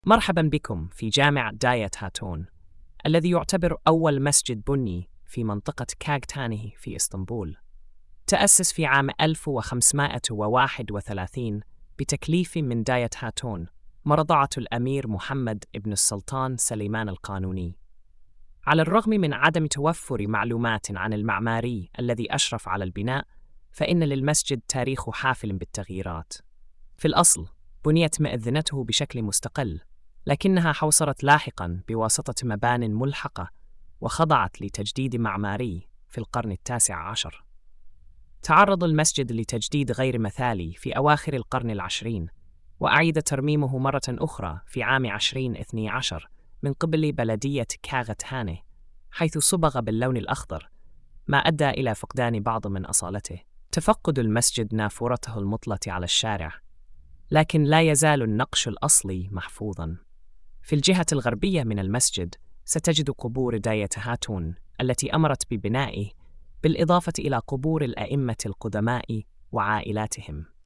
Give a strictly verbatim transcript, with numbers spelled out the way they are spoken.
مرحبا بكم في جامع داية هاتون، الذي يعتبر أول مسجد بني في منطقة كاغتاني في إسطنبول. تأسس في عام ألف وخمسمائة وواحد وثلاثين بتكليف من داية هاتون مرضعة الأمير محمد بن السلطان سليمان القانوني. على الرغم من عدم توفر معلومات عن المعماري الذي أشرف على البناء، فإن للمسجد تاريخ حافل بالتغييرات. في الأصل بنيت مئذنته بشكل مستقل، لكنها حوصرت لاحقاً بواسطة مبان ملحقة وخضعت لتجديد معماري في القرن التاسع عشر. تعرض المسجد لتجديد غير مثالي في أواخر القرن العشرين، وأعيد ترميمه مرة أخرى في عام عشرين اثني عشر من قبل بلدية كاغتهانه، حيث صبغ باللون الأخضر، ما أدى إلى فقدان بعض من أصالته. تفقد المسجد نافورته المطلة على الشارع، لكن لا يزال النقش الأصلي محفوظاً. في الجهة الغربية من المسجد ستجد قبور داية هاتون التي أمرت ببنائه، بالإضافة إلى قبور الأئمة القدماء وعائلاتهم.